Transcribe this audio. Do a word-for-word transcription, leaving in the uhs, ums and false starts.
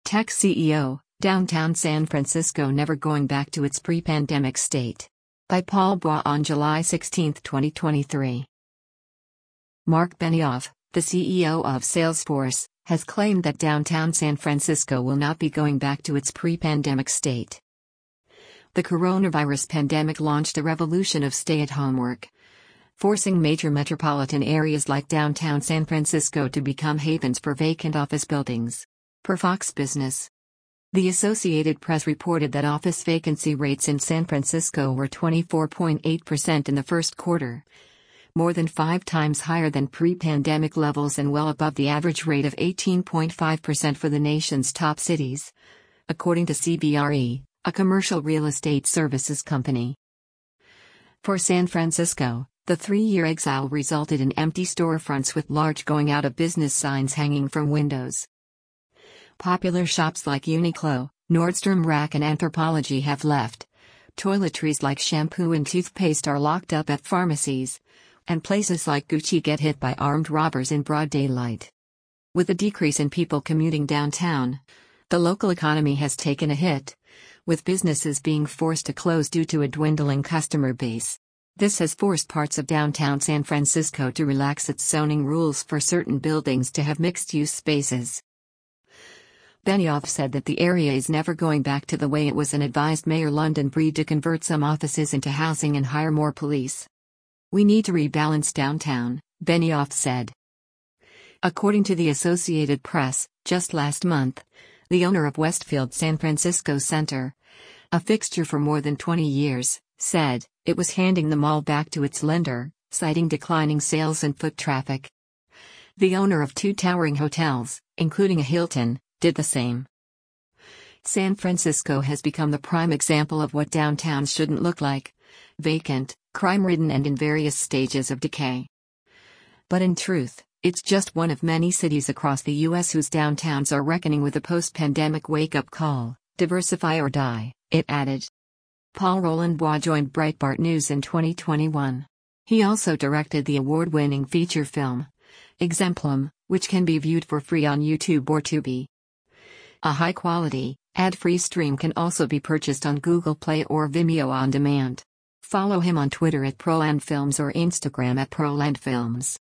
Tech C E O, Downtown San Francisco Never Going Back to Its Pre-Pandemic State. By Paul Bois on July sixteenth, twenty twenty-three. Mark Benioff, the C E O of Salesforce, has claimed that downtown San Francisco will not be going back to its pre-pandemic state. The coronavirus pandemic launched a revolution of stay-at-home work, forcing major metropolitan areas like downtown San Francisco to become havens for vacant office buildings. Per Fox Business, the Associated Press reported that office vacancy rates in San Francisco were twenty-four point eight percent in the first quarter, more than five times higher than pre-pandemic levels and well above the average rate of eighteen point five percent for the nation's top cities, according to C B R E, a commercial real estate services company. For San Francisco, the three-year exile resulted in empty storefronts with large going-out-of-business signs hanging from windows. Popular shops like Uniqlo, Nordstrom Rack and Anthropologie have left. Toiletries like shampoo and toothpaste are locked up at pharmacies, and places like Gucci get hit by armed robbers in broad daylight. With a decrease in people commuting downtown, the local economy has taken a hit, with businesses being forced to close due to a dwindling customer base. This has forced parts of downtown San Francisco to relax its zoning rules for certain buildings to have mixed-use spaces. Benioff said that the area is never going back to the way it was and advised Mayor London Breed to convert some offices into housing and hire more police. "We need to rebalance downtown," Benioff said. According to the Associated Press, just last month, the owner of Westfield San Francisco Center, a fixture for more than twenty years, said it was handing the mall back to its lender, citing declining sales and foot traffic. The owner of two towering hotels, including a Hilton, did the same. San Francisco has become the prime example of what downtown shouldn't look like: vacant, crime-ridden and in various stages of decay. But in truth, it's just one of many cities across the U S whose downtowns are reckoning with a post-pandemic wake-up call: diversify or die, it added. Paul Roland Bois joined Breitbart News in twenty twenty-one. He also directed the award-winning feature film, Exemplum, which can be viewed for free on YouTube or Tubi. A high-quality, ad-free stream can also be purchased on Google Play or Vimeo on demand. Follow him on Twitter at Proland Films or Instagram at Proland Films.